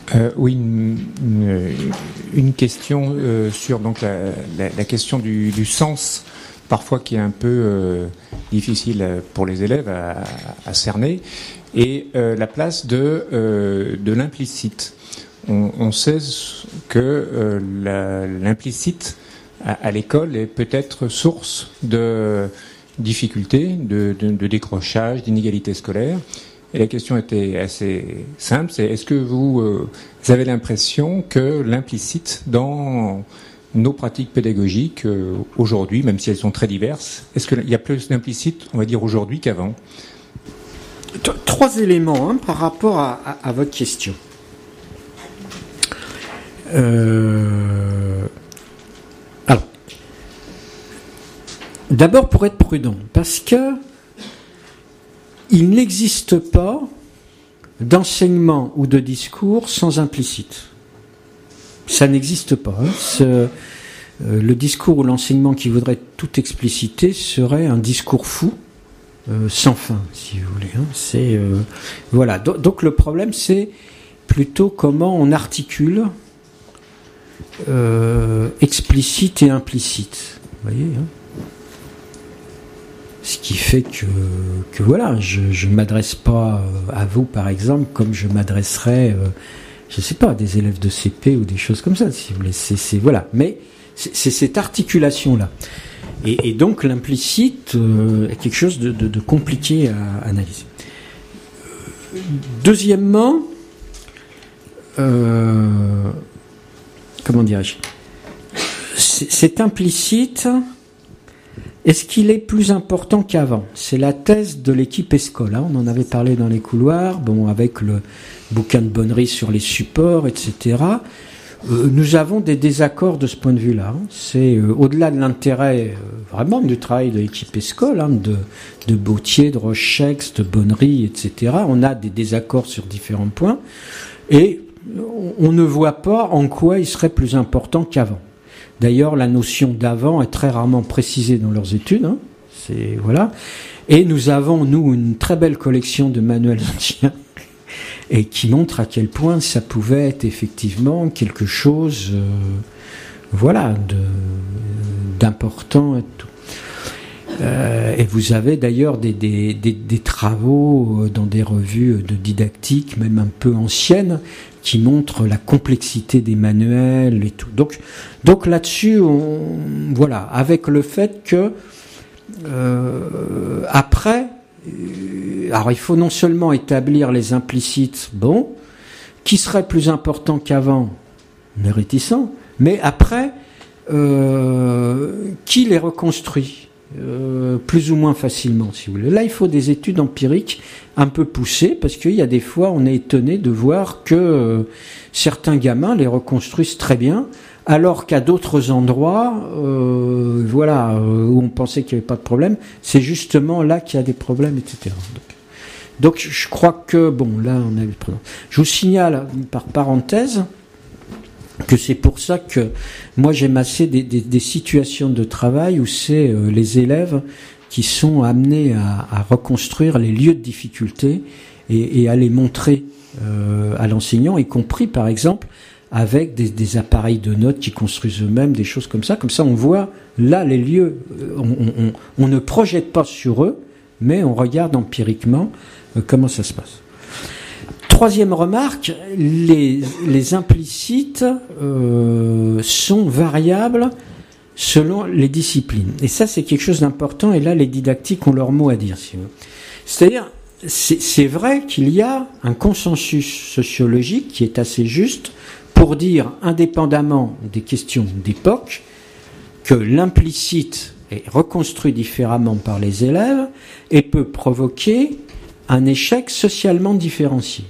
Oui, une question sur donc la question du sens, parfois qui est un peu difficile pour les élèves à cerner, et la place de l'implicite. On sait que l'implicite à l'école est peut-être source de difficultés, de décrochage, d'inégalités scolaires. Et la question était assez simple, c'est est-ce que vous avez l'impression que l'implicite dans nos pratiques pédagogiques aujourd'hui, même si elles sont très diverses, est-ce qu'il y a plus d'implicite, on va dire, aujourd'hui qu'avant ? 3 éléments par rapport à votre question. Alors, d'abord pour être prudent, parce que il n'existe pas d'enseignement ou de discours sans implicite. Ça n'existe pas. Le discours ou l'enseignement qui voudrait tout expliciter serait un discours fou, sans fin, si vous voulez. Voilà. Donc le problème, c'est plutôt comment on articule explicite et implicite. Vous voyez, ce qui fait que voilà, je m'adresse pas à vous, par exemple, comme je m'adresserais, je sais pas, à des élèves de CP ou des choses comme ça, si vous voulez. Voilà. Mais c'est cette articulation-là. Et donc, l'implicite est quelque chose de compliqué à analyser. Deuxièmement, comment dirais-je ? C'est implicite. Est-ce qu'il est plus important qu'avant ? C'est la thèse de l'équipe Escole. On en avait parlé dans les couloirs, avec le bouquin de Bonnery sur les supports, etc. Nous avons des désaccords de ce point de vue-là. C'est au-delà de l'intérêt vraiment du travail de l'équipe Escole, de Bautier, de Rochex, de Bonnery, etc. On a des désaccords sur différents points et on ne voit pas en quoi il serait plus important qu'avant. D'ailleurs, la notion d'avant est très rarement précisée dans leurs études. Voilà. Et nous avons, nous, une très belle collection de manuels anciens et qui montre à quel point ça pouvait être effectivement quelque chose, d'important et tout. Et vous avez d'ailleurs des travaux dans des revues de didactique, même un peu anciennes, qui montrent la complexité des manuels et tout. Donc là-dessus, voilà, avec le fait que après, alors il faut non seulement établir les implicites, qui serait plus important qu'avant, on est réticent, mais après, qui les reconstruit plus ou moins facilement, si vous voulez. Là, il faut des études empiriques un peu poussées, parce qu'il y a des fois, on est étonné de voir que certains gamins les reconstruisent très bien, alors qu'à d'autres endroits, où on pensait qu'il n'y avait pas de problème, c'est justement là qu'il y a des problèmes, etc. Donc je crois que, là, on a eu le problème. Je vous signale, par parenthèse, que c'est pour ça que moi j'aime assez des situations de travail où c'est les élèves qui sont amenés à reconstruire les lieux de difficulté et à les montrer à l'enseignant, y compris par exemple avec des appareils de notes qui construisent eux-mêmes, des choses comme ça. Comme ça on voit là les lieux, on ne projette pas sur eux, mais on regarde empiriquement comment ça se passe. Troisième remarque, les implicites sont variables selon les disciplines. Et ça, c'est quelque chose d'important, et là, les didactiques ont leur mot à dire. C'est-à-dire, c'est vrai qu'il y a un consensus sociologique qui est assez juste pour dire, indépendamment des questions d'époque, que l'implicite est reconstruit différemment par les élèves et peut provoquer un échec socialement différencié.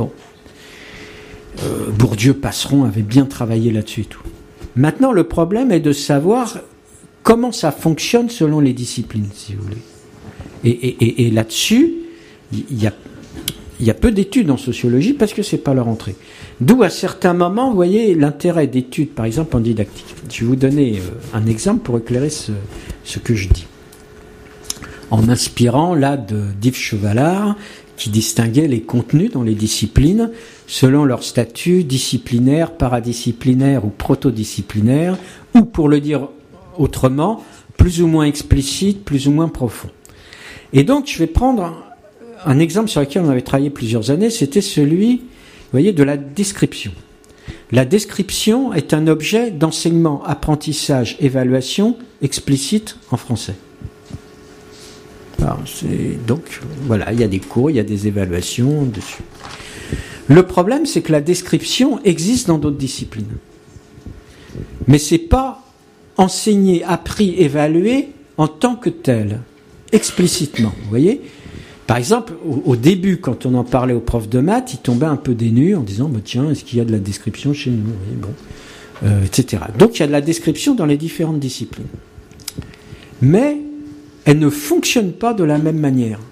Bourdieu, Passeron avaient bien travaillé là-dessus et tout. Maintenant, le problème est de savoir comment ça fonctionne selon les disciplines, si vous voulez. Et là-dessus, il y a peu d'études en sociologie parce que c'est pas leur entrée. D'où, à certains moments, vous voyez, l'intérêt d'études, par exemple, en didactique. Je vais vous donner un exemple pour éclairer ce que je dis. En m'inspirant, là, d'Yves Chevalard, qui distinguait les contenus dans les disciplines selon leur statut disciplinaire, paradisciplinaire ou protodisciplinaire, ou pour le dire autrement, plus ou moins explicite, plus ou moins profond. Et donc, je vais prendre un exemple sur lequel on avait travaillé plusieurs années, c'était celui, vous voyez, de la description. La description est un objet d'enseignement, apprentissage, évaluation explicite en français. Alors, donc, voilà, il y a des cours, il y a des évaluations dessus. Le problème, c'est que la description existe dans d'autres disciplines. Mais c'est pas enseigné, appris, évalué en tant que tel, explicitement. Vous voyez ? Par exemple, au début, quand on en parlait aux profs de maths, ils tombaient un peu des nues en disant bah, « Tiens, est-ce qu'il y a de la description chez nous ?» etc. Donc, il y a de la description dans les différentes disciplines. Mais elle ne fonctionne pas de la même manière.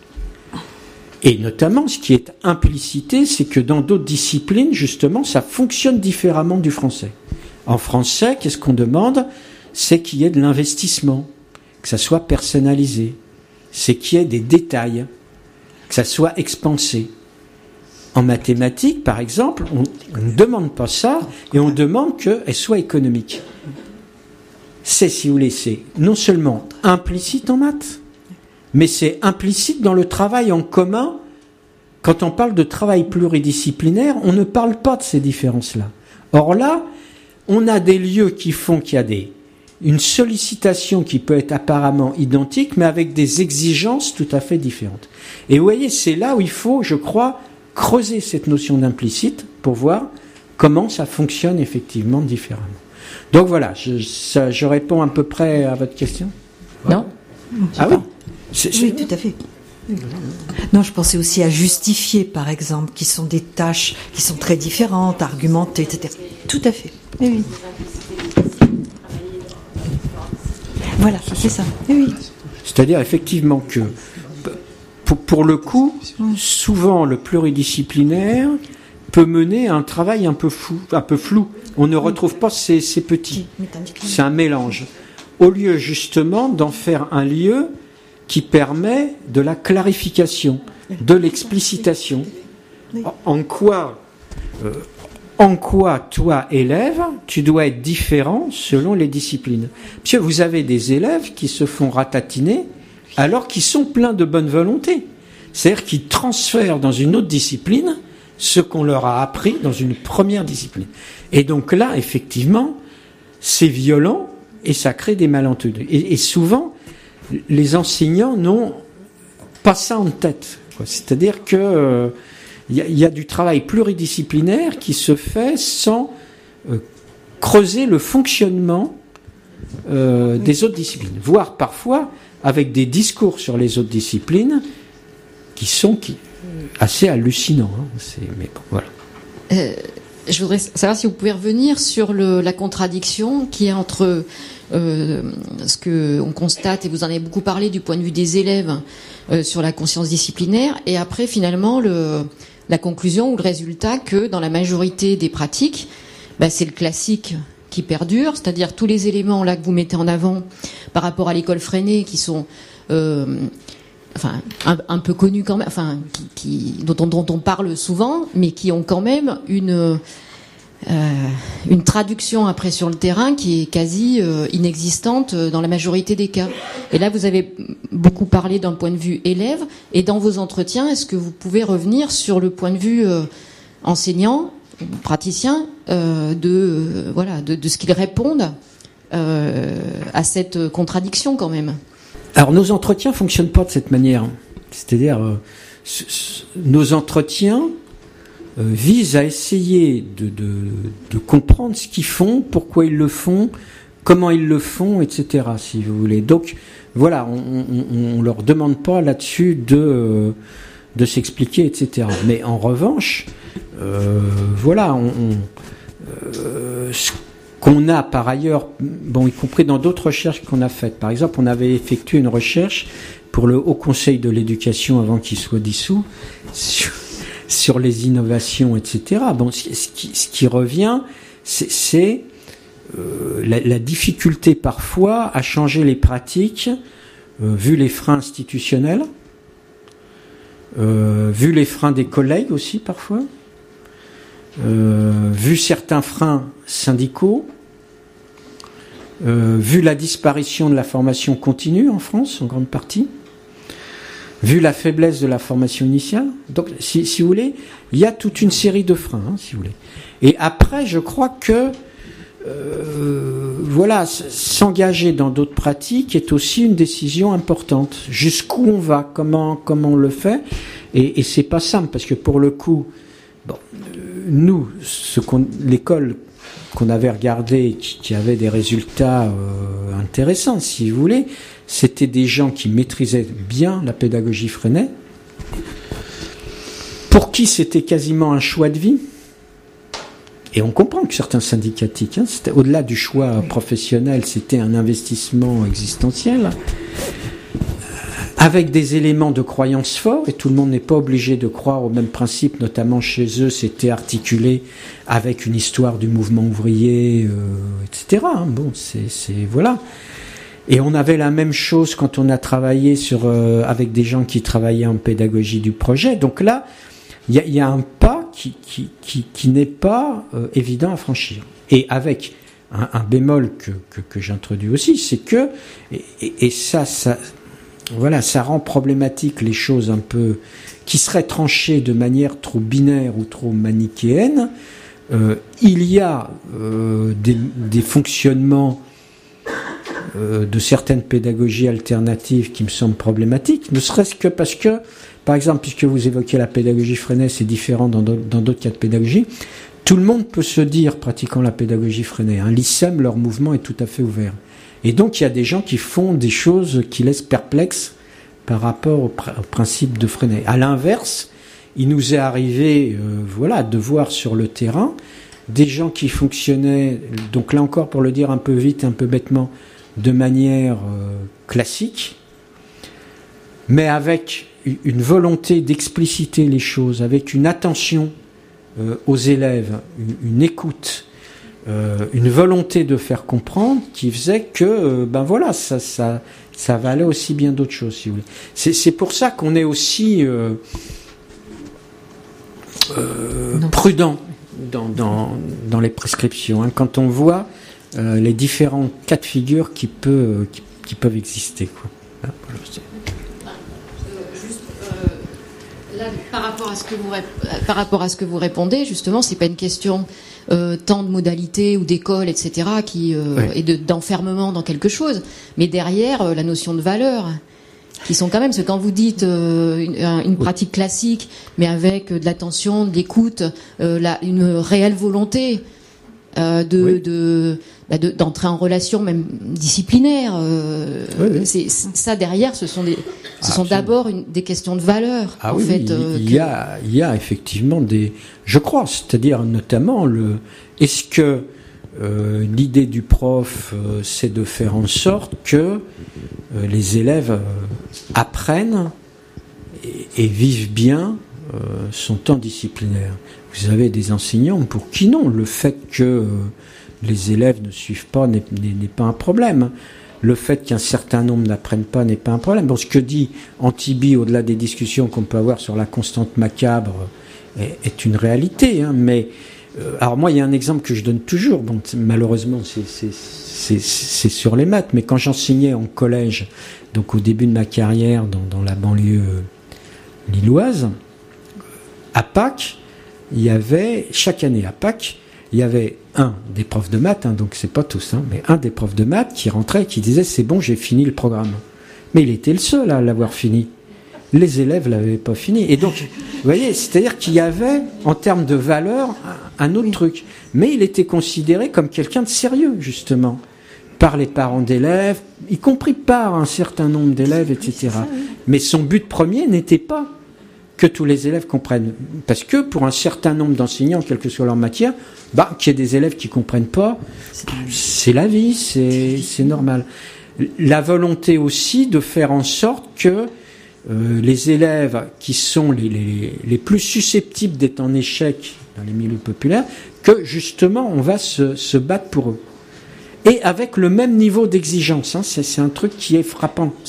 Et notamment, ce qui est implicité, c'est que dans d'autres disciplines, justement, ça fonctionne différemment du français. En français, qu'est-ce qu'on demande ? C'est qu'il y ait de l'investissement, que ça soit personnalisé, c'est qu'il y ait des détails, que ça soit expansé. En mathématiques, par exemple, on ne demande pas ça, et on demande qu'elle soit économique. C'est, si vous voulez, c'est non seulement implicite en maths, mais c'est implicite dans le travail en commun. Quand on parle de travail pluridisciplinaire, on ne parle pas de ces différences-là. Or là, on a des lieux qui font qu'il y a une sollicitation qui peut être apparemment identique, mais avec des exigences tout à fait différentes. Et vous voyez, c'est là où il faut, je crois, creuser cette notion d'implicite pour voir comment ça fonctionne effectivement différemment. Donc voilà, je réponds à peu près à votre question. Non ? Ah oui ? Oui, tout à fait. Non, je pensais aussi à justifier, par exemple, qui sont des tâches qui sont très différentes, argumenter, etc. Tout à fait. Oui, oui. Voilà, c'est ça. Oui, oui. C'est-à-dire effectivement que, pour le coup, souvent le pluridisciplinaire peut mener à un travail un peu flou. On ne retrouve pas ces petits. C'est un mélange. Au lieu justement d'en faire un lieu qui permet de la clarification, de l'explicitation. En quoi, toi, élève, tu dois être différent selon les disciplines. Parce que vous avez des élèves qui se font ratatiner alors qu'ils sont pleins de bonne volonté. C'est-à-dire qu'ils transfèrent dans une autre discipline ce qu'on leur a appris dans une première discipline. Et donc là, effectivement, c'est violent et ça crée des malentendus. Et souvent, les enseignants n'ont pas ça en tête. C'est-à-dire que y a du travail pluridisciplinaire qui se fait sans creuser le fonctionnement des autres disciplines, voire parfois avec des discours sur les autres disciplines qui sont assez hallucinants. Mais bon, voilà. Je voudrais savoir si vous pouvez revenir sur la contradiction qui est entre ce que on constate, et vous en avez beaucoup parlé du point de vue des élèves sur la conscience disciplinaire, et après finalement la conclusion ou le résultat que dans la majorité des pratiques, c'est le classique qui perdure, c'est-à-dire tous les éléments là que vous mettez en avant par rapport à l'école Freinet qui sont un peu connus quand même, dont on parle souvent, mais qui ont quand même une traduction après sur le terrain qui est quasi inexistante dans la majorité des cas. Et là, vous avez beaucoup parlé d'un point de vue élève, et dans vos entretiens, est-ce que vous pouvez revenir sur le point de vue enseignant, praticien, de ce qu'ils répondent à cette contradiction quand même? Alors nos entretiens fonctionnent pas de cette manière. C'est-à-dire nos entretiens visent à essayer de comprendre ce qu'ils font, pourquoi ils le font, comment ils le font, etc. Si vous voulez. Donc voilà, on leur demande pas là-dessus de s'expliquer, etc. Mais en revanche, ce qu'on a par ailleurs, y compris dans d'autres recherches qu'on a faites. Par exemple, on avait effectué une recherche pour le Haut Conseil de l'éducation avant qu'il soit dissous sur les innovations, etc. Ce qui revient, c'est la difficulté parfois à changer les pratiques vu les freins institutionnels vu les freins des collègues aussi parfois, vu certains freins syndicaux, vu la disparition de la formation continue en France en grande partie, vu la faiblesse de la formation initiale. Donc si vous voulez, il y a toute une série de freins, si vous voulez. Et après, je crois que s'engager dans d'autres pratiques est aussi une décision importante. Jusqu'où on va, comment on le fait, et c'est pas simple parce que pour le coup, nous, l'école qu'on avait regardée, qui avait des résultats intéressants, si vous voulez, c'était des gens qui maîtrisaient bien la pédagogie Freinet, pour qui c'était quasiment un choix de vie. Et on comprend que certains syndicatiques, c'était au-delà du choix professionnel, c'était un investissement existentiel, avec des éléments de croyance forts, et tout le monde n'est pas obligé de croire au même principe, notamment chez eux, c'était articulé avec une histoire du mouvement ouvrier, etc. Bon, voilà. Et on avait la même chose quand on a travaillé avec des gens qui travaillaient en pédagogie du projet. Donc là, il y a un pas qui n'est pas évident à franchir. Et avec un bémol que j'introduis aussi, c'est que, et ça rend problématique les choses un peu qui seraient tranchées de manière trop binaire ou trop manichéenne. Il y a des fonctionnements de certaines pédagogies alternatives qui me semblent problématiques, ne serait-ce que parce que, par exemple, puisque vous évoquez la pédagogie Freinet, c'est différent dans d'autres cas de pédagogie, tout le monde peut se dire, pratiquant la pédagogie Freinet, l'ICEM, leur mouvement est tout à fait ouvert. Et donc il y a des gens qui font des choses qui laissent perplexes par rapport au principe de Freinet. À l'inverse, il nous est arrivé de voir sur le terrain des gens qui fonctionnaient, donc là encore pour le dire un peu vite, un peu bêtement, de manière classique, mais avec une volonté d'expliciter les choses, avec une attention aux élèves, une écoute, une volonté de faire comprendre qui faisait que ça valait aussi bien d'autres choses, si vous voulez. C'est pour ça qu'on est aussi prudent dans les prescriptions, quand on voit les différents cas de figure qui peuvent exister, quoi. Là, par rapport à ce que vous répondez, justement, c'est pas une question tant de modalités ou d'école, etc., et d'enfermement dans quelque chose, mais derrière la notion de valeur, qui sont quand même, parce que quand vous dites une pratique classique, mais avec de l'attention, de l'écoute, une réelle volonté d'entrer en relation même disciplinaire, ça derrière, ce sont d'abord des questions de valeur. Il y a effectivement je crois, c'est-à-dire notamment est-ce que l'idée du prof, c'est de faire en sorte que les élèves apprennent et vivent bien son temps disciplinaire. Vous avez des enseignants pour qui non, le fait que les élèves ne suivent pas n'est pas un problème. Le fait qu'un certain nombre n'apprennent pas n'est pas un problème. Bon, ce que dit Antibi, au-delà des discussions qu'on peut avoir sur la constante macabre, est une réalité. Mais alors moi, il y a un exemple que je donne toujours. Bon, malheureusement, c'est sur les maths. Mais quand j'enseignais en collège, donc au début de ma carrière dans la banlieue lilloise, à Pâques, il y avait chaque année à Pâques, il y avait un des profs de maths, donc c'est pas tous, mais un des profs de maths qui rentrait et qui disait c'est bon, j'ai fini le programme. Mais il était le seul à l'avoir fini. Les élèves l'avaient pas fini. Et donc, vous voyez, c'est-à-dire qu'il y avait, en termes de valeur, un autre truc. Mais il était considéré comme quelqu'un de sérieux, justement, par les parents d'élèves, y compris par un certain nombre d'élèves, etc. Mais son but premier n'était pas que tous les élèves comprennent. Parce que pour un certain nombre d'enseignants, quelle que soit leur matière, qu'il y ait des élèves qui comprennent pas, c'est la vie, c'est normal. La volonté aussi de faire en sorte que les élèves qui sont les plus susceptibles d'être en échec dans les milieux populaires, que justement on va se battre pour eux. Et avec le même niveau d'exigence, c'est un truc qui est frappant, ça.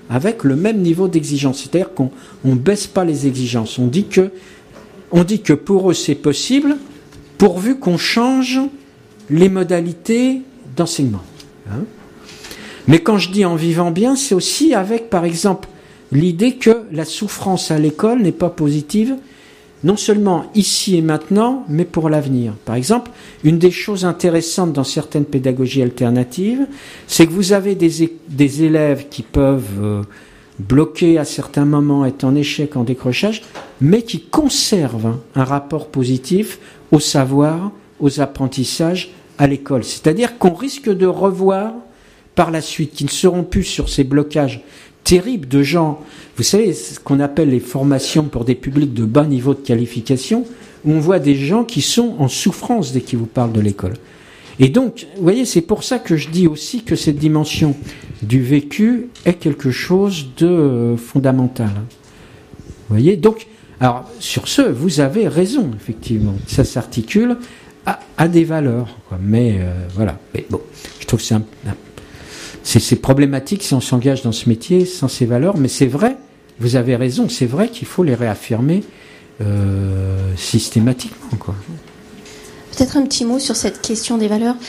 avec le même niveau d'exigence. C'est-à-dire qu'on baisse pas les exigences. On dit que pour eux c'est possible, pourvu qu'on change les modalités d'enseignement. Hein. Mais quand je dis en vivant bien, c'est aussi avec, par exemple, l'idée que la souffrance à l'école n'est pas positive, non seulement ici et maintenant, mais pour l'avenir. Par exemple, une des choses intéressantes dans certaines pédagogies alternatives, c'est que vous avez des élèves qui peuvent bloquer à certains moments, être en échec, en décrochage, mais qui conservent un rapport positif au savoir, aux apprentissages à l'école. C'est-à-dire qu'on risque de revoir par la suite, qui ne seront plus sur ces blocages terribles de gens, vous savez, ce qu'on appelle les formations pour des publics de bas niveau de qualification, où on voit des gens qui sont en souffrance dès qu'ils vous parlent de l'école. Et donc, vous voyez, c'est pour ça que je dis aussi que cette dimension du vécu est quelque chose de fondamental. Vous voyez, donc, alors, sur ce, vous avez raison, effectivement. Ça s'articule à des valeurs, quoi. Mais voilà. Mais bon, je trouve que c'est problématique si on s'engage dans ce métier sans ces valeurs, mais c'est vrai, vous avez raison, c'est vrai qu'il faut les réaffirmer systématiquement, quoi. Peut-être un petit mot sur cette question des valeurs.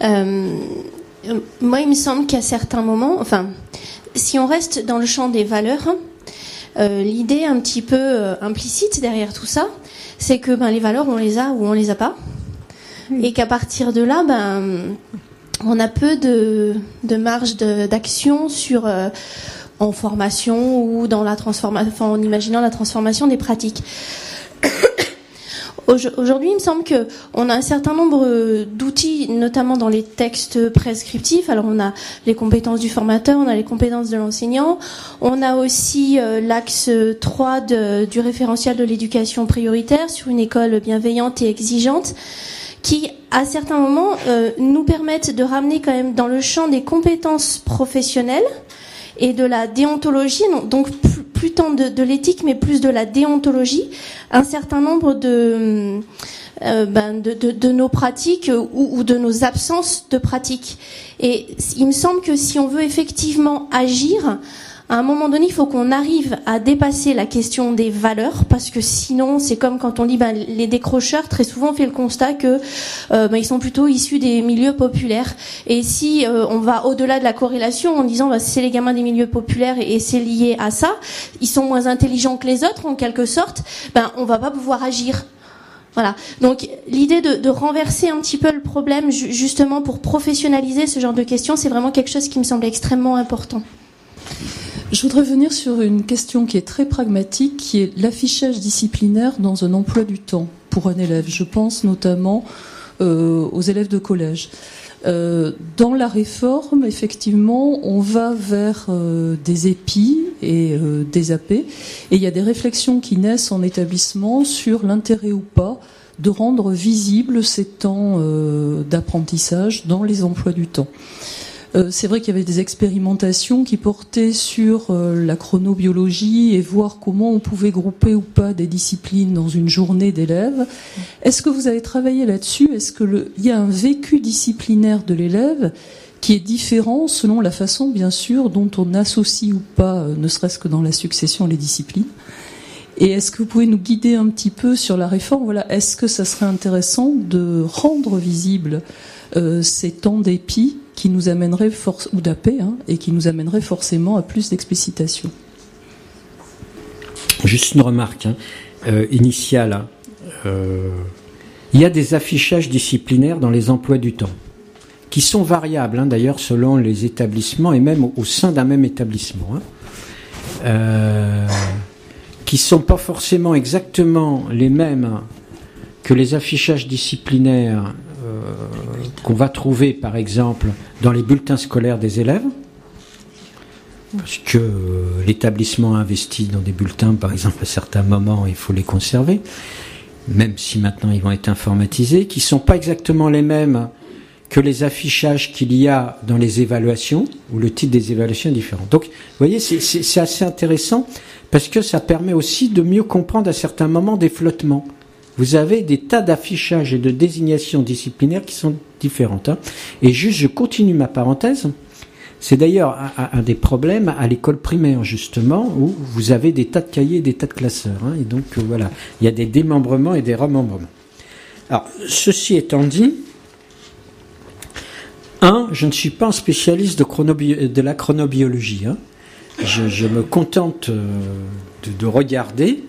Moi, il me semble qu'à certains moments, enfin, si on reste dans le champ des valeurs, l'idée un petit peu implicite derrière tout ça, c'est que les valeurs, on les a ou on les a pas, et qu'à partir de là, on a peu de marge d'action sur en formation ou dans la transformation, en imaginant la transformation des pratiques. Aujourd'hui, il me semble que on a un certain nombre d'outils, notamment dans les textes prescriptifs. Alors, on a les compétences du formateur, on a les compétences de l'enseignant, on a aussi l'axe 3 du référentiel de l'éducation prioritaire sur une école bienveillante et exigeante, qui, à certains moments, nous permettent de ramener quand même dans le champ des compétences professionnelles et de la déontologie, donc plus tant de l'éthique, mais plus de la déontologie, un certain nombre de nos pratiques ou de nos absences de pratiques. Et il me semble que si on veut effectivement agir, à un moment donné, il faut qu'on arrive à dépasser la question des valeurs, parce que sinon, c'est comme quand on dit les décrocheurs, très souvent on fait le constat que ils sont plutôt issus des milieux populaires. Et si on va au-delà de la corrélation en disant c'est les gamins des milieux populaires et c'est lié à ça, ils sont moins intelligents que les autres en quelque sorte, on va pas pouvoir agir. Voilà. Donc l'idée de renverser un petit peu le problème justement pour professionnaliser ce genre de questions, c'est vraiment quelque chose qui me semble extrêmement important. Je voudrais venir sur une question qui est très pragmatique, qui est l'affichage disciplinaire dans un emploi du temps pour un élève. Je pense notamment aux élèves de collège. Dans la réforme, effectivement, on va vers des épis et des AP, et il y a des réflexions qui naissent en établissement sur l'intérêt ou pas de rendre visibles ces temps d'apprentissage dans les emplois du temps. C'est vrai qu'il y avait des expérimentations qui portaient sur la chronobiologie et voir comment on pouvait grouper ou pas des disciplines dans une journée d'élèves. Est-ce que vous avez travaillé là-dessus ? Est-ce que il y a un vécu disciplinaire de l'élève qui est différent selon la façon, bien sûr, dont on associe ou pas, ne serait-ce que dans la succession, les disciplines ? Et est-ce que vous pouvez nous guider un petit peu sur la réforme ? Voilà, est-ce que ça serait intéressant de rendre visibles ces temps d'épi qui nous amènerait ou d'AP, et qui nous amènerait forcément à plus d'explicitation. Juste une remarque initiale. Il y a des affichages disciplinaires dans les emplois du temps, qui sont variables d'ailleurs selon les établissements et même au sein d'un même établissement, qui sont pas forcément exactement les mêmes que les affichages disciplinaires qu'on va trouver par exemple dans les bulletins scolaires des élèves, parce que l'établissement investit dans des bulletins, par exemple, à certains moments, il faut les conserver, même si maintenant ils vont être informatisés, qui sont pas exactement les mêmes que les affichages qu'il y a dans les évaluations, où le type des évaluations est différent. Donc, vous voyez, c'est assez intéressant, parce que ça permet aussi de mieux comprendre à certains moments des flottements. Vous avez des tas d'affichages et de désignations disciplinaires qui sont différentes. Et juste, je continue ma parenthèse. C'est d'ailleurs un des problèmes à l'école primaire, justement, où vous avez des tas de cahiers, des tas de classeurs. Hein, et donc, voilà, il y a des démembrements et des remembrements. Alors, ceci étant dit, je ne suis pas un spécialiste de la chronobiologie. Hein. Je me contente de regarder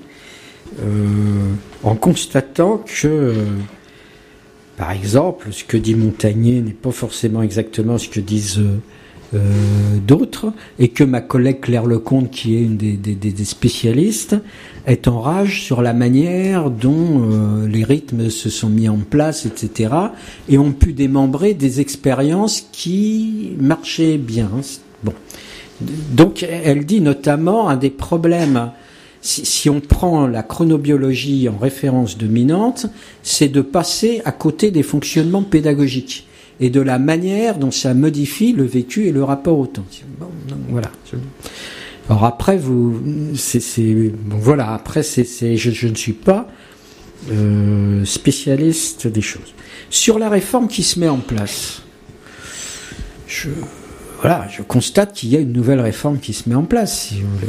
en constatant que, par exemple, ce que dit Montagnier n'est pas forcément exactement ce que disent d'autres, et que ma collègue Claire Lecomte, qui est une des spécialistes, est en rage sur la manière dont les rythmes se sont mis en place, etc., et ont pu démembrer des expériences qui marchaient bien. Bon. Donc, elle dit notamment un des problèmes, si on prend la chronobiologie en référence dominante, c'est de passer à côté des fonctionnements pédagogiques et de la manière dont ça modifie le vécu et le rapport au temps. Bon, voilà. Alors après, voilà. Après, je ne suis pas spécialiste des choses. Sur la réforme qui se met en place, je constate qu'il y a une nouvelle réforme qui se met en place, si vous voulez.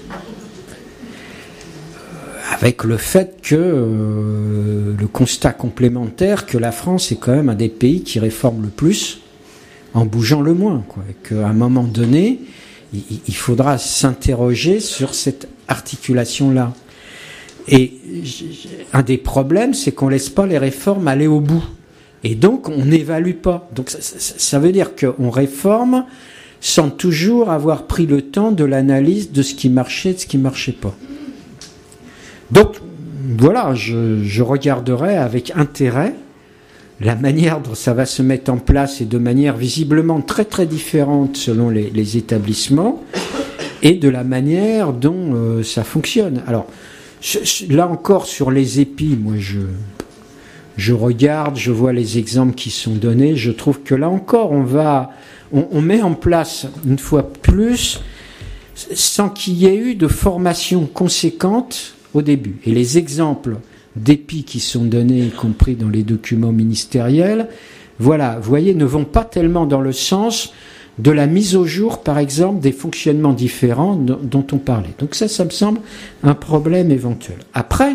Avec le fait que le constat complémentaire que la France est quand même un des pays qui réforme le plus en bougeant le moins, quoi. Et qu'à un moment donné, il faudra s'interroger sur cette articulation-là. Et un des problèmes, c'est qu'on laisse pas les réformes aller au bout. Et donc, on n'évalue pas. Donc, ça veut dire qu'on réforme sans toujours avoir pris le temps de l'analyse de ce qui marchait et de ce qui marchait pas. Donc, voilà, je regarderai avec intérêt la manière dont ça va se mettre en place, et de manière visiblement très très différente selon les établissements, et de la manière dont ça fonctionne. Alors, là encore, sur les épis, moi je regarde, je vois les exemples qui sont donnés, je trouve que là encore, on met en place, une fois plus, sans qu'il y ait eu de formation conséquente au début. Et les exemples d'épis qui sont donnés, y compris dans les documents ministériels, voilà, vous voyez, ne vont pas tellement dans le sens de la mise au jour, par exemple, des fonctionnements différents dont on parlait. Donc ça me semble un problème éventuel. Après,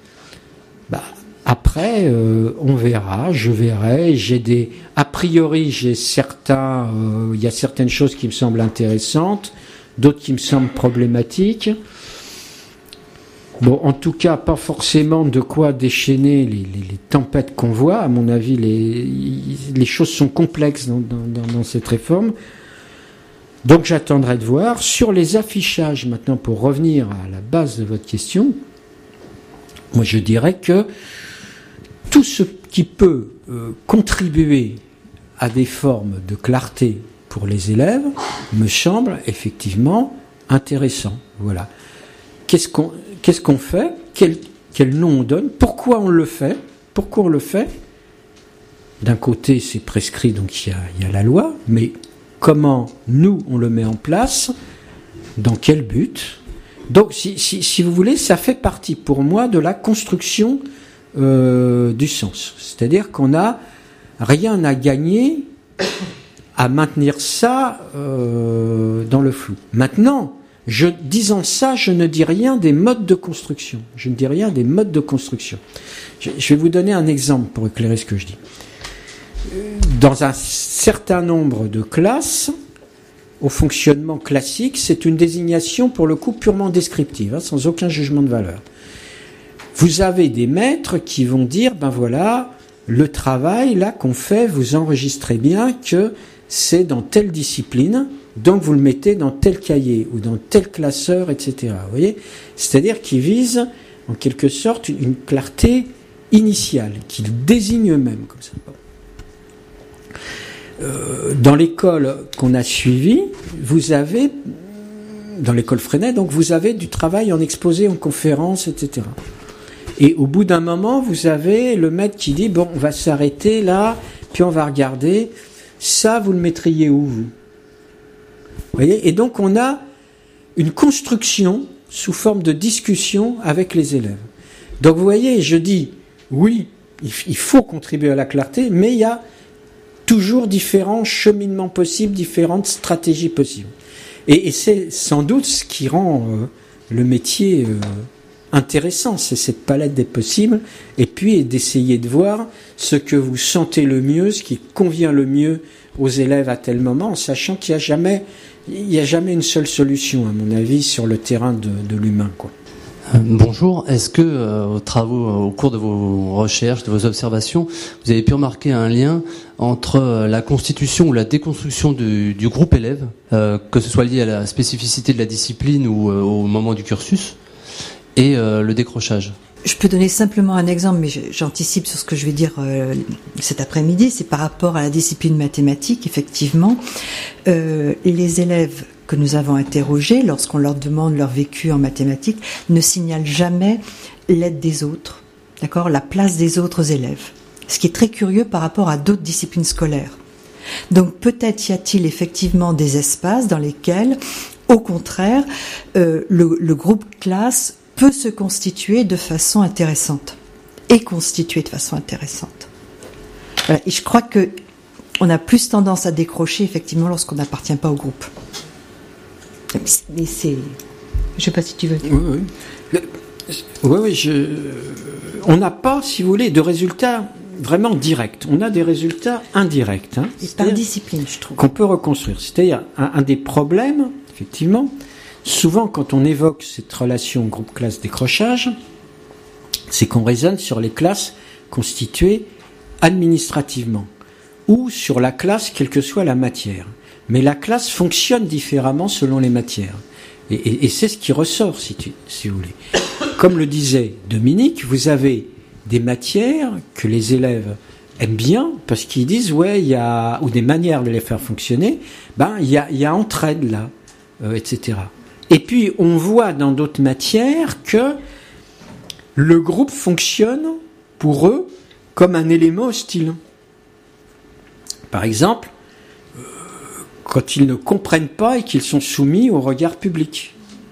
on verra, je verrai, a priori, il y a certaines choses qui me semblent intéressantes, d'autres qui me semblent problématiques. Bon, en tout cas, pas forcément de quoi déchaîner les tempêtes qu'on voit. À mon avis, les choses sont complexes dans cette réforme. Donc j'attendrai de voir. Sur les affichages, maintenant, pour revenir à la base de votre question, moi je dirais que tout ce qui peut contribuer à des formes de clarté pour les élèves me semble effectivement intéressant. Voilà. Qu'est-ce qu'on fait ? Quel nom on donne ? Pourquoi on le fait ? D'un côté, c'est prescrit, donc il y a la loi, mais comment nous, on le met en place ? Dans quel but ? Donc, si vous voulez, ça fait partie pour moi de la construction du sens. C'est-à-dire qu'on n'a rien à gagner à maintenir ça dans le flou. Maintenant, disant ça, je ne dis rien des modes de construction. Je vais vous donner un exemple pour éclairer ce que je dis. Dans un certain nombre de classes, au fonctionnement classique, c'est une désignation pour le coup purement descriptive, sans aucun jugement de valeur. Vous avez des maîtres qui vont dire, ben voilà, le travail là qu'on fait, vous enregistrez bien que c'est dans telle discipline, donc vous le mettez dans tel cahier ou dans tel classeur, etc. Vous voyez ? C'est-à-dire qu'ils visent en quelque sorte une clarté initiale, qu'ils désignent eux-mêmes comme ça. Dans l'école qu'on a suivie, vous avez, dans l'école Freinet, donc vous avez du travail en exposé, en conférence, etc. Et au bout d'un moment, vous avez le maître qui dit, bon, on va s'arrêter là, puis on va regarder, ça vous le mettriez où, vous ? Vous voyez ? Et donc on a une construction sous forme de discussion avec les élèves. Donc vous voyez, je dis, oui, il faut contribuer à la clarté, mais il y a toujours différents cheminements possibles, différentes stratégies possibles. Et c'est sans doute ce qui rend le métier intéressant, c'est cette palette des possibles, et puis d'essayer de voir ce que vous sentez le mieux, ce qui convient le mieux aux élèves à tel moment, en sachant qu'il n'y a jamais une seule solution, à mon avis, sur le terrain de l'humain, quoi. Bonjour. Est-ce que au cours de vos recherches, de vos observations, vous avez pu remarquer un lien entre la constitution ou la déconstruction du groupe élève, que ce soit lié à la spécificité de la discipline ou au moment du cursus, et le décrochage? Je peux donner simplement un exemple, mais j'anticipe sur ce que je vais dire cet après-midi. C'est par rapport à la discipline mathématique, effectivement. Les élèves que nous avons interrogés, lorsqu'on leur demande leur vécu en mathématiques, ne signalent jamais l'aide des autres, d'accord, la place des autres élèves. Ce qui est très curieux par rapport à d'autres disciplines scolaires. Donc peut-être y a-t-il effectivement des espaces dans lesquels, au contraire, le groupe classe peut se constituer de façon intéressante et constituer de façon intéressante. Voilà. Et je crois que on a plus tendance à décrocher effectivement lorsqu'on n'appartient pas au groupe. Mais c'est, je sais pas si tu veux. Oui. On n'a pas, si vous voulez, de résultats vraiment directs. On a des résultats indirects. Et par discipline, je trouve. Qu'on peut reconstruire. C'est-à-dire un des problèmes, effectivement. Souvent, quand on évoque cette relation groupe-classe-décrochage, c'est qu'on raisonne sur les classes constituées administrativement ou sur la classe, quelle que soit la matière. Mais la classe fonctionne différemment selon les matières. Et c'est ce qui ressort, si vous voulez. Comme le disait Dominique, vous avez des matières que les élèves aiment bien parce qu'ils disent, ouais, il y a, ou des manières de les faire fonctionner, il y a entraide là, etc. Et puis, on voit dans d'autres matières que le groupe fonctionne, pour eux, comme un élément hostile. Par exemple, quand ils ne comprennent pas et qu'ils sont soumis au regard public.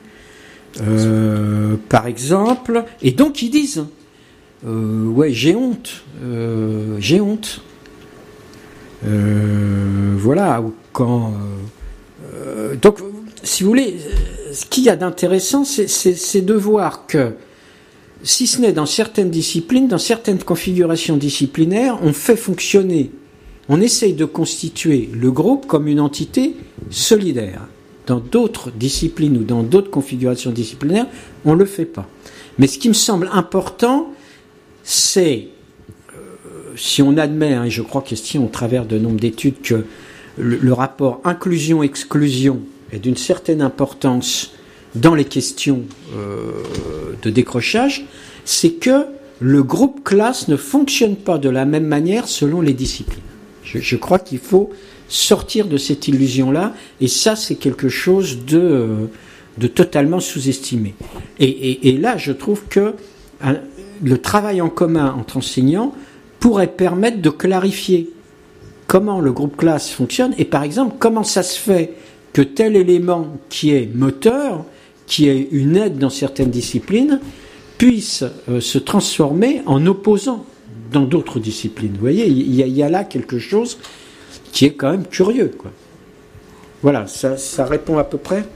Par exemple, et donc ils disent, ouais, j'ai honte. Voilà, ou quand... donc, si vous voulez, ce qu'il y a d'intéressant, c'est de voir que, si ce n'est dans certaines disciplines, dans certaines configurations disciplinaires, on fait fonctionner, on essaye de constituer le groupe comme une entité solidaire. Dans d'autres disciplines ou dans d'autres configurations disciplinaires, on ne le fait pas. Mais ce qui me semble important, c'est, si on admet, et je crois qu'il y a au travers de nombre d'études, que le rapport inclusion-exclusion est d'une certaine importance dans les questions de décrochage, c'est que le groupe classe ne fonctionne pas de la même manière selon les disciplines. Je crois qu'il faut sortir de cette illusion-là, et ça, c'est quelque chose de totalement sous-estimé. Et là, je trouve que le travail en commun entre enseignants pourrait permettre de clarifier comment le groupe classe fonctionne, et par exemple, comment ça se fait que tel élément qui est moteur, qui est une aide dans certaines disciplines, puisse se transformer en opposant dans d'autres disciplines. Vous voyez, il y a là quelque chose qui est quand même curieux, quoi. Voilà, ça répond à peu près.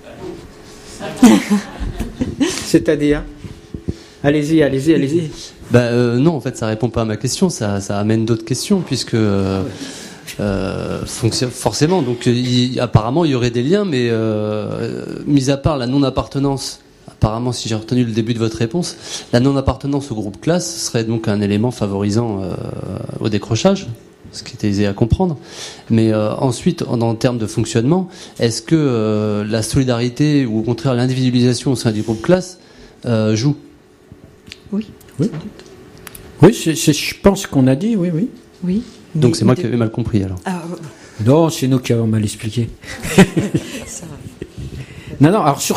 C'est-à-dire, allez-y. Non, en fait, ça répond pas à ma question, ça amène d'autres questions, puisque forcément, donc apparemment il y aurait des liens, mais mis à part la non-appartenance, apparemment, si j'ai retenu le début de votre réponse, la non-appartenance au groupe classe serait donc un élément favorisant au décrochage, ce qui est aisé à comprendre. Mais ensuite, en termes de fonctionnement, est-ce que la solidarité ou au contraire l'individualisation au sein du groupe classe joue? Oui. Je pense qu'on a dit, oui. Donc c'est moi qui avais mal compris alors. Non, c'est nous qui avons mal expliqué. Ça va. Non, alors sur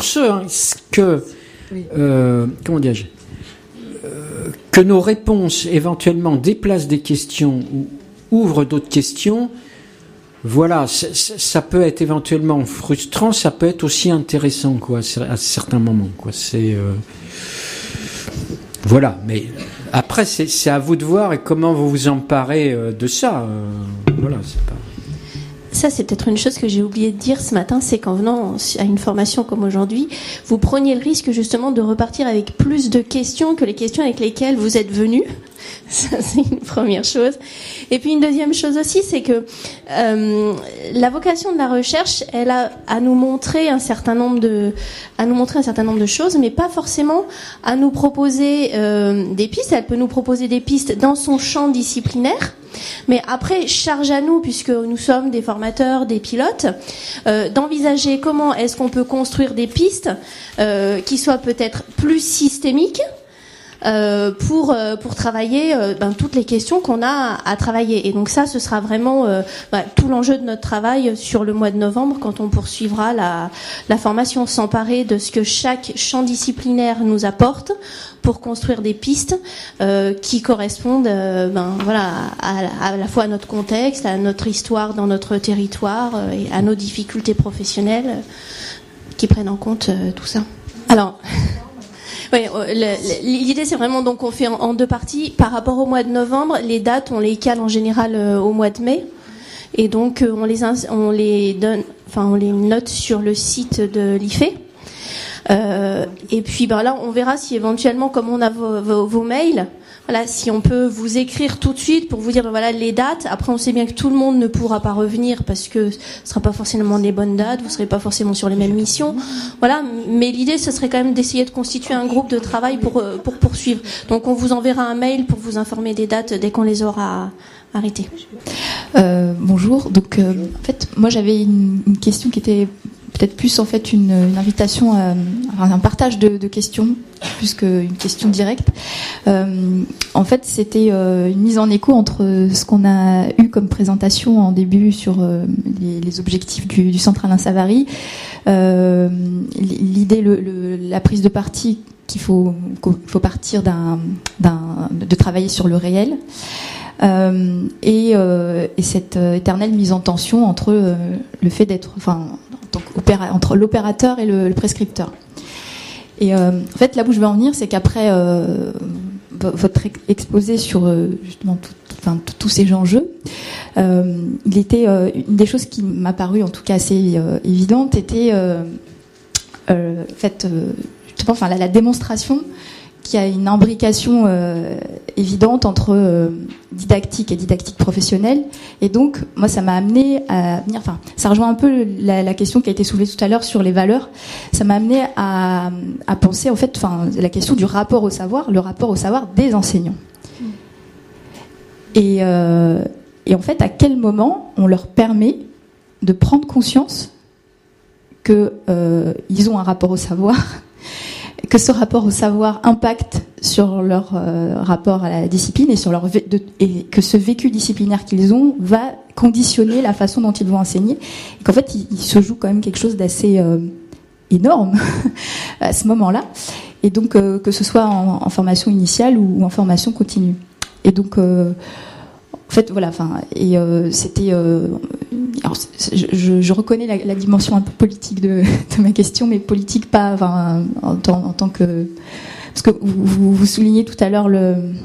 comment dirais-je, que nos réponses éventuellement déplacent des questions ou ouvrent d'autres questions, voilà, ça peut être éventuellement frustrant, ça peut être aussi intéressant, quoi, à certains moments, quoi. C'est voilà, mais Après, c'est à vous de voir et comment vous vous emparez de ça. Voilà, c'est pas... Ça, c'est peut-être une chose que j'ai oublié de dire ce matin, c'est qu'en venant à une formation comme aujourd'hui, vous preniez le risque justement de repartir avec plus de questions que les questions avec lesquelles vous êtes venus. Ça, c'est une première chose. Et puis une deuxième chose aussi, c'est que la vocation de la recherche, elle a à nous montrer un certain nombre de choses, mais pas forcément à nous proposer des pistes. Elle peut nous proposer des pistes dans son champ disciplinaire. Mais après, charge à nous, puisque nous sommes des formateurs, des pilotes, d'envisager comment est-ce qu'on peut construire des pistes qui soient peut-être plus systémiques pour travailler toutes les questions qu'on a à travailler. Et donc ça, ce sera vraiment tout l'enjeu de notre travail sur le mois de novembre, quand on poursuivra la formation, s'emparer de ce que chaque champ disciplinaire nous apporte pour construire des pistes qui correspondent à la fois à notre contexte, à notre histoire dans notre territoire et à nos difficultés professionnelles qui prennent en compte tout ça. Alors, oui, l'idée c'est vraiment donc on fait en deux parties. Par rapport au mois de novembre, les dates on les cale en général au mois de mai, et donc on les note sur le site de l'IFE. Et puis là on verra si éventuellement, comme on a vos mails, voilà, si on peut vous écrire tout de suite pour vous dire voilà les dates. Après on sait bien que tout le monde ne pourra pas revenir parce que ce sera pas forcément les bonnes dates, vous serez pas forcément sur les mêmes missions. Voilà, mais l'idée ce serait quand même d'essayer de constituer un groupe de travail pour poursuivre. Donc on vous enverra un mail pour vous informer des dates dès qu'on les aura arrêtées. Bonjour. Donc en fait moi j'avais une question qui était peut-être plus en fait une invitation à un partage de questions plus qu'une question directe. En fait, c'était une mise en écho entre ce qu'on a eu comme présentation en début sur les objectifs du Centre Alain Savary, l'idée, la prise de parti qu'il faut partir de travailler sur le réel. Et cette éternelle mise en tension entre le fait d'être, entre l'opérateur et le prescripteur. Et en fait, là où je veux en venir, c'est qu'après votre exposé sur justement tous ces enjeux, il était une des choses qui m'a paru en tout cas assez évidente était justement, la démonstration qu'il y a une imbrication évidente entre didactique et didactique professionnelle. Et donc, moi, ça m'a amené à venir... ça rejoint un peu la question qui a été soulevée tout à l'heure sur les valeurs. Ça m'a amené à penser, en fait, la question du rapport au savoir, le rapport au savoir des enseignants. Et en fait, à quel moment on leur permet de prendre conscience qu'ils ont un rapport au savoir, que ce rapport au savoir impacte sur leur rapport à la discipline et et que ce vécu disciplinaire qu'ils ont va conditionner la façon dont ils vont enseigner, et qu'en fait il se joue quand même quelque chose d'assez énorme à ce moment-là, et donc que ce soit en formation initiale ou en formation continue. Et donc en fait, voilà, c'était. Alors, je reconnais la dimension un peu politique de ma question, mais politique pas, en tant que. Parce que vous soulignez tout à l'heure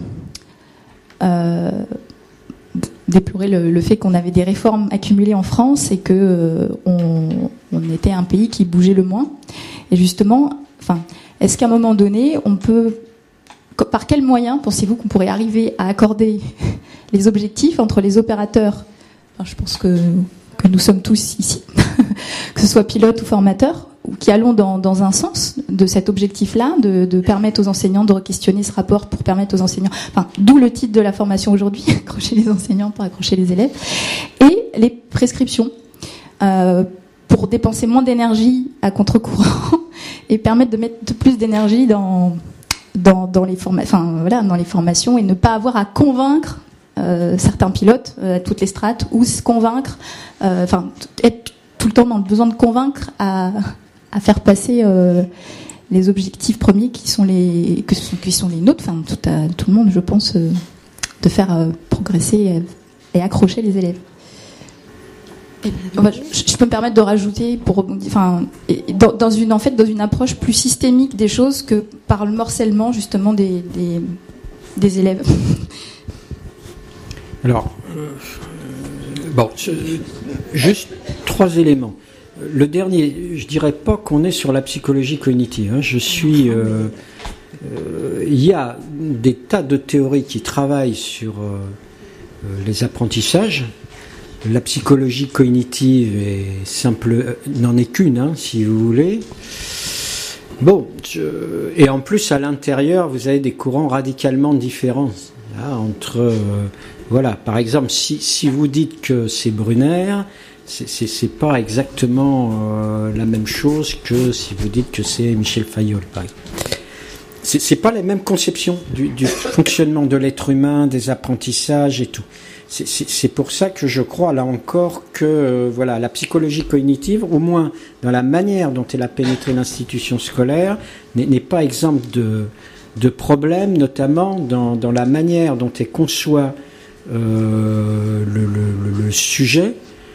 déplorer le fait qu'on avait des réformes accumulées en France et que on était un pays qui bougeait le moins. Et justement, est-ce qu'à un moment donné, on peut, par quels moyens pensez-vous qu'on pourrait arriver à accorder les objectifs entre les opérateurs, je pense que nous sommes tous ici, que ce soit pilotes ou formateurs, ou qui allons dans un sens de cet objectif-là, de permettre aux enseignants de re-questionner ce rapport pour permettre aux enseignants, d'où le titre de la formation aujourd'hui, accrocher les enseignants pour accrocher les élèves, et les prescriptions, pour dépenser moins d'énergie à contre-courant et permettre de mettre plus d'énergie dans les formations et ne pas avoir à convaincre certains pilotes à toutes les strates, ou se convaincre, être tout le temps dans le besoin de convaincre à faire passer les objectifs premiers qui sont les nôtres, tout le monde, je pense, de faire progresser et accrocher les élèves. Je peux me permettre de rajouter dans une approche plus systémique des choses que par le morcellement justement des des élèves. Alors, juste 3 éléments. Le dernier, je dirais pas qu'on est sur la psychologie cognitive. Il y a des tas de théories qui travaillent sur les apprentissages. La psychologie cognitive n'en est qu'une, si vous voulez. Et en plus, à l'intérieur, vous avez des courants radicalement différents. Entre, par exemple, si vous dites que c'est Brunner, c'est pas exactement la même chose que si vous dites que c'est Michel Fayol, par exemple. C'est pas les mêmes conceptions du fonctionnement de l'être humain, des apprentissages et tout. C'est pour ça que je crois, là encore, que la psychologie cognitive, au moins dans la manière dont elle a pénétré l'institution scolaire, n'est pas exempte de problèmes, notamment dans la manière dont elle conçoit le sujet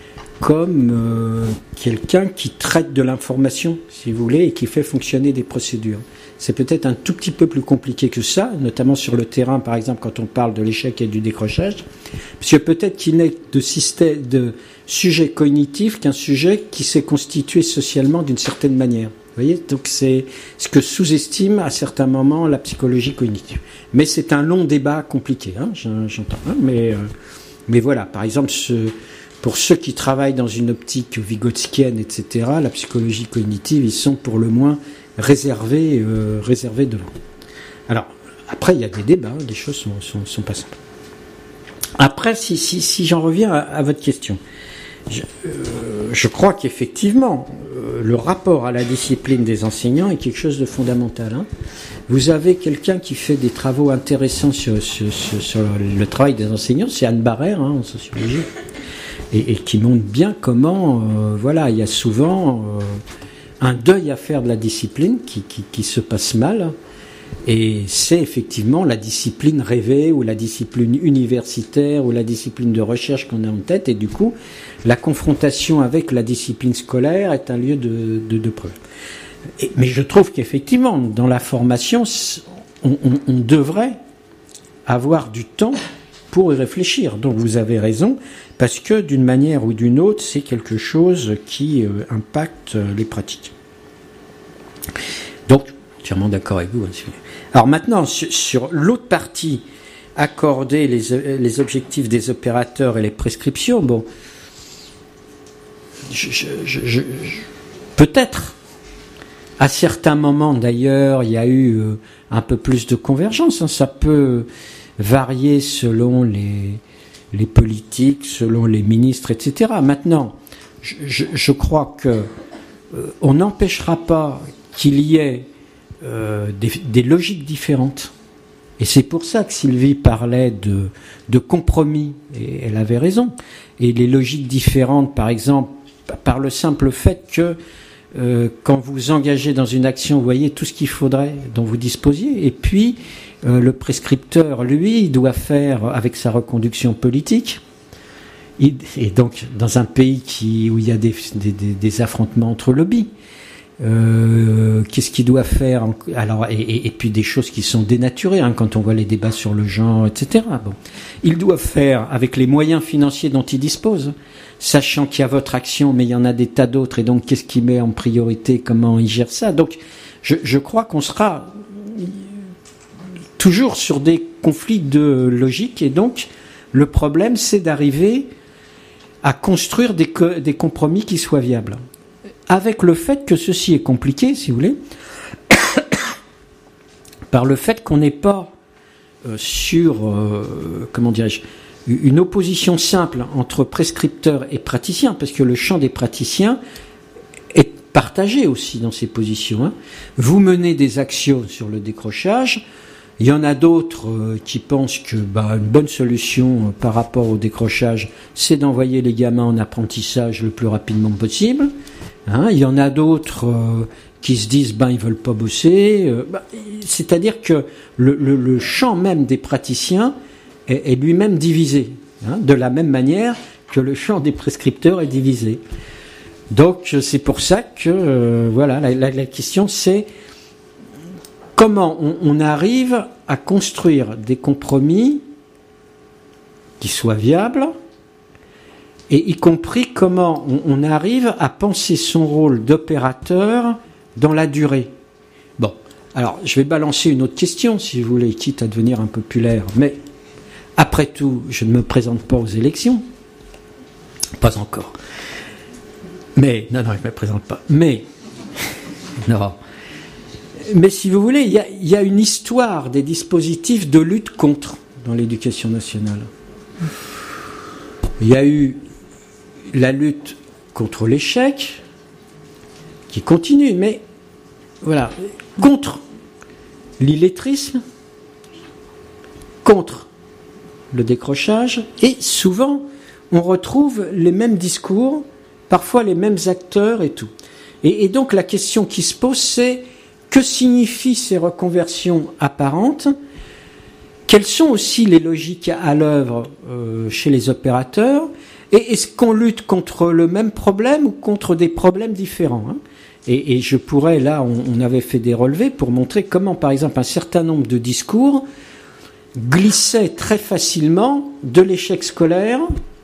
comme quelqu'un qui traite de l'information, si vous voulez, et qui fait fonctionner des procédures. C'est peut-être un tout petit peu plus compliqué que ça, notamment sur le terrain, par exemple, quand on parle de l'échec et du décrochage, parce que peut-être qu'il n'est de sujet cognitif qu'un sujet qui s'est constitué socialement d'une certaine manière. Vous voyez, donc c'est ce que sous-estime à certains moments la psychologie cognitive. Mais c'est un long débat compliqué, j'entends. Mais voilà, par exemple, pour ceux qui travaillent dans une optique vygotskienne, etc., la psychologie cognitive, ils sont pour le moins réservés devant. Alors, après, il y a des débats, les choses sont pas simples. Après, si j'en reviens à votre question, je crois qu'effectivement, le rapport à la discipline des enseignants est quelque chose de fondamental. Vous avez quelqu'un qui fait des travaux intéressants sur le travail des enseignants, c'est Anne Barrère, en sociologie, et qui montre bien comment, il y a souvent un deuil à faire de la discipline qui se passe mal, et c'est effectivement la discipline rêvée ou la discipline universitaire ou la discipline de recherche qu'on a en tête, et du coup la confrontation avec la discipline scolaire est un lieu de preuve. Mais je trouve qu'effectivement dans la formation on devrait avoir du temps pour y réfléchir. Donc vous avez raison, parce que d'une manière ou d'une autre, c'est quelque chose qui impacte les pratiques. Donc, entièrement d'accord avec vous. Alors maintenant, sur l'autre partie, accorder les objectifs des opérateurs et les prescriptions, peut-être, à certains moments d'ailleurs, il y a eu un peu plus de convergence. Ça peut varier selon les politiques, selon les ministres, etc. Maintenant, je crois que on n'empêchera pas qu'il y ait des logiques différentes. Et c'est pour ça que Sylvie parlait de compromis, et elle avait raison. Et les logiques différentes, par exemple, par le simple fait que quand vous engagez dans une action, vous voyez tout ce qu'il faudrait dont vous disposiez, et puis le prescripteur, lui, il doit faire avec sa reconduction politique. Et donc, dans un pays où il y a des affrontements entre lobbies, qu'est-ce qu'il doit faire? Alors, et puis des choses qui sont dénaturées, quand on voit les débats sur le genre, etc. Il doit faire avec les moyens financiers dont il dispose, sachant qu'il y a votre action, mais il y en a des tas d'autres, et donc qu'est-ce qu'il met en priorité, comment il gère ça? Donc, je crois qu'on sera toujours sur des conflits de logique, et donc le problème, c'est d'arriver à construire des compromis qui soient viables. Avec le fait que ceci est compliqué, si vous voulez, par le fait qu'on n'est pas sur, une opposition simple entre prescripteurs et praticiens, parce que le champ des praticiens est partagé aussi dans ces positions. Vous menez des actions sur le décrochage. Il y en a d'autres qui pensent que une bonne solution par rapport au décrochage, c'est d'envoyer les gamins en apprentissage le plus rapidement possible. Il y en a d'autres qui se disent ils veulent pas bosser. C'est-à-dire que le champ même des praticiens est lui-même divisé, de la même manière que le champ des prescripteurs est divisé. Donc c'est pour ça que la question c'est comment on arrive à construire des compromis qui soient viables, et y compris comment on arrive à penser son rôle d'opérateur dans la durée. Bon, alors je vais balancer une autre question, si vous voulez, quitte à devenir impopulaire, mais après tout, je ne me présente pas aux élections. Pas encore. Mais, non, je ne me présente pas. Mais, non. Mais si vous voulez, il y a une histoire des dispositifs de lutte contre dans l'éducation nationale. Il y a eu la lutte contre l'échec, qui continue, mais voilà, contre l'illettrisme, contre le décrochage, et souvent on retrouve les mêmes discours, parfois les mêmes acteurs et tout. Et donc la question qui se pose, c'est que signifient ces reconversions apparentes? Quelles sont aussi les logiques à l'œuvre chez les opérateurs? Et est-ce qu'on lutte contre le même problème ou contre des problèmes différents, hein? Et je pourrais, là, on avait fait des relevés pour montrer comment, par exemple, un certain nombre de discours glissaient très facilement de l'échec scolaire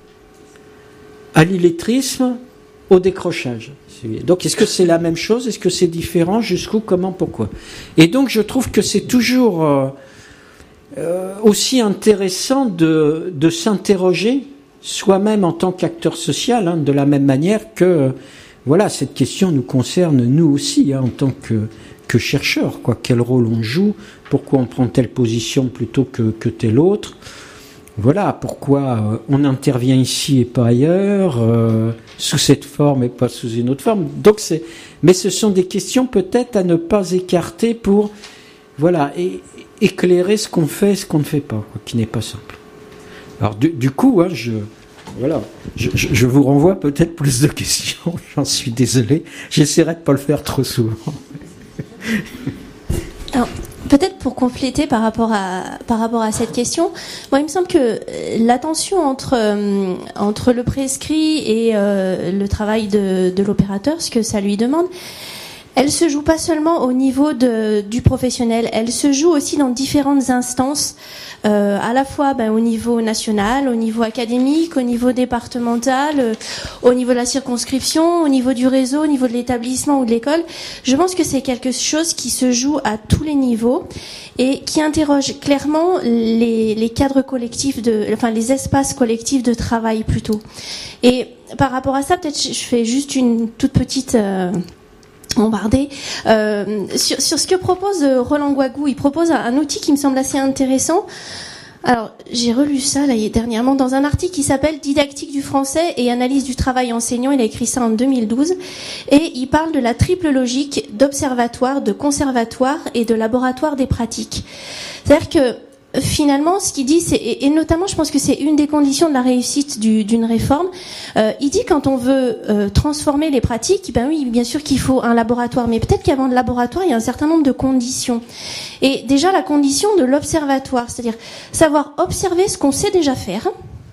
à l'illettrisme, au décrochage. Donc, est-ce que c'est la même chose? Est-ce que c'est différent? Jusqu'où? Comment? Pourquoi? Et donc, je trouve que c'est toujours aussi intéressant de s'interroger soi-même en tant qu'acteur social, hein, de la même manière que voilà, cette question nous concerne nous aussi, hein, en tant que chercheurs, quoi. Quel rôle on joue? Pourquoi on prend telle position plutôt que telle autre? Voilà, pourquoi on intervient ici et pas ailleurs, sous cette forme et pas sous une autre forme. Donc mais ce sont des questions peut-être à ne pas écarter pour, voilà, éclairer ce qu'on fait et ce qu'on ne fait pas, quoi, qui n'est pas simple. Alors du coup, hein, je vous renvoie peut-être plus de questions, j'en suis désolé, j'essaierai de pas le faire trop souvent. Alors, peut-être pour compléter par rapport à cette question, moi il me semble que la tension entre le prescrit et le travail de l'opérateur, ce que ça lui demande, elle se joue pas seulement au niveau du professionnel, elle se joue aussi dans différentes instances, à la fois au niveau national, au niveau académique, au niveau départemental, au niveau de la circonscription, au niveau du réseau, au niveau de l'établissement ou de l'école. Je pense que c'est quelque chose qui se joue à tous les niveaux et qui interroge clairement les cadres collectifs les espaces collectifs de travail plutôt. Et par rapport à ça, peut-être je fais juste une toute petite bombardé sur ce que propose Roland Guagou. Il propose un outil qui me semble assez intéressant. Alors, j'ai relu ça là dernièrement dans un article qui s'appelle Didactique du français et analyse du travail enseignant. Il a écrit ça en 2012 et il parle de la triple logique d'observatoire, de conservatoire et de laboratoire des pratiques. C'est-à-dire que finalement, ce qu'il dit, et notamment, je pense que c'est une des conditions de la réussite d'une réforme. Il dit quand on veut transformer les pratiques, ben oui, bien sûr qu'il faut un laboratoire, mais peut-être qu'avant le laboratoire, il y a un certain nombre de conditions. Et déjà, la condition de l'observatoire, c'est-à-dire savoir observer ce qu'on sait déjà faire,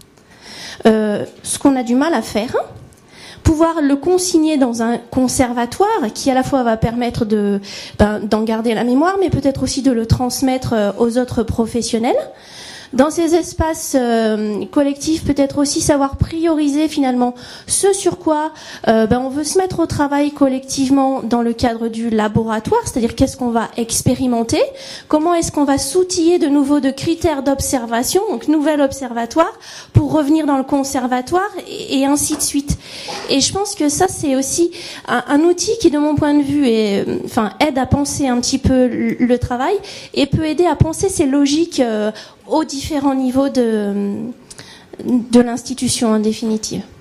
ce qu'on a du mal à faire, pouvoir le consigner dans un conservatoire qui à la fois va permettre d'en garder la mémoire, mais peut-être aussi de le transmettre aux autres professionnels. Dans ces espaces collectifs, peut-être aussi savoir prioriser finalement ce sur quoi on veut se mettre au travail collectivement dans le cadre du laboratoire, c'est-à-dire qu'est-ce qu'on va expérimenter, comment est-ce qu'on va s'outiller de nouveau de critères d'observation, donc nouvel observatoire, pour revenir dans le conservatoire et ainsi de suite. Et je pense que ça c'est aussi un outil qui, de mon point de vue, aide à penser un petit peu le travail et peut aider à penser ces logiques aux différents niveaux de l'institution en définitive.